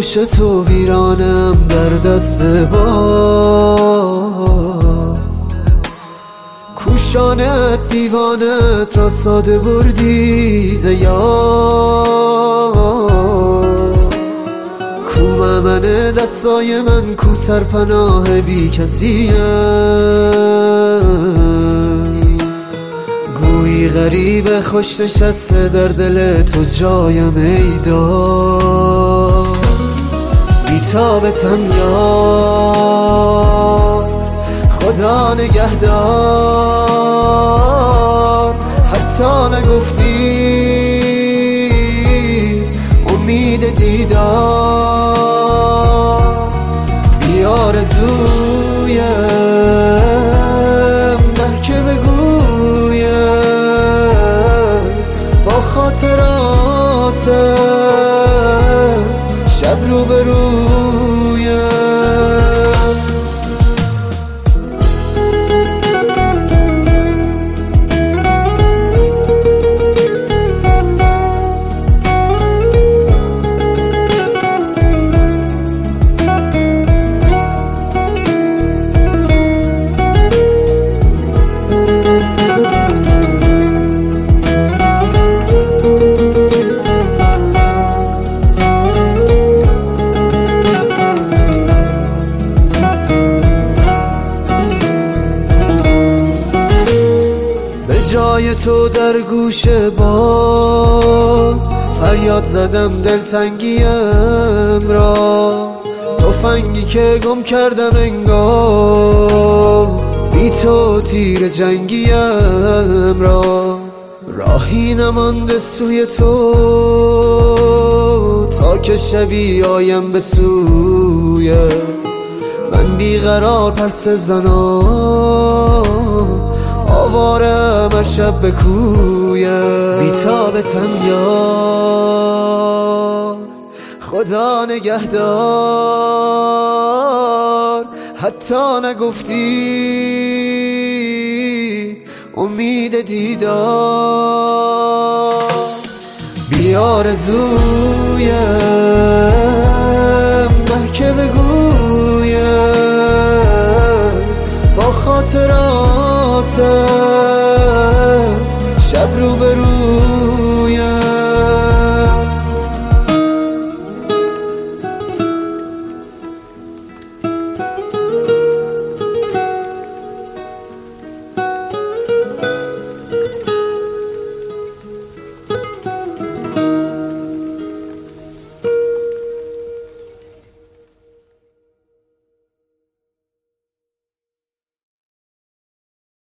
پیش تو ویرانم در دست باز، کوشانت دیوانت را ساده بردی ز یاد. کو من دستای من، کو سرپناه بی کسیم، گویی غریب خوش نشسته در دل تو جایم ای داد. بی‌تابتم یار، خدا نگهدار، حتی نگفتی امید دیدار. بیارزویم نه که بگویم با خاطراتت شب رو به رویم. جای تو در گوش با فریاد زدم دلتنگیم را، تفنگی که گم کردم انگار، بی تو تیر جنگیم را. راهی نمانده سوی تو تا که شبی آیم به سوی من، بیقرار پرسه زنان آوارم هر شب به کویم. بی‌تابتم یار، خدا نگهدار، حتی نگفتی امید دیدار. بیارزویم نه که بگویم با خاطراتت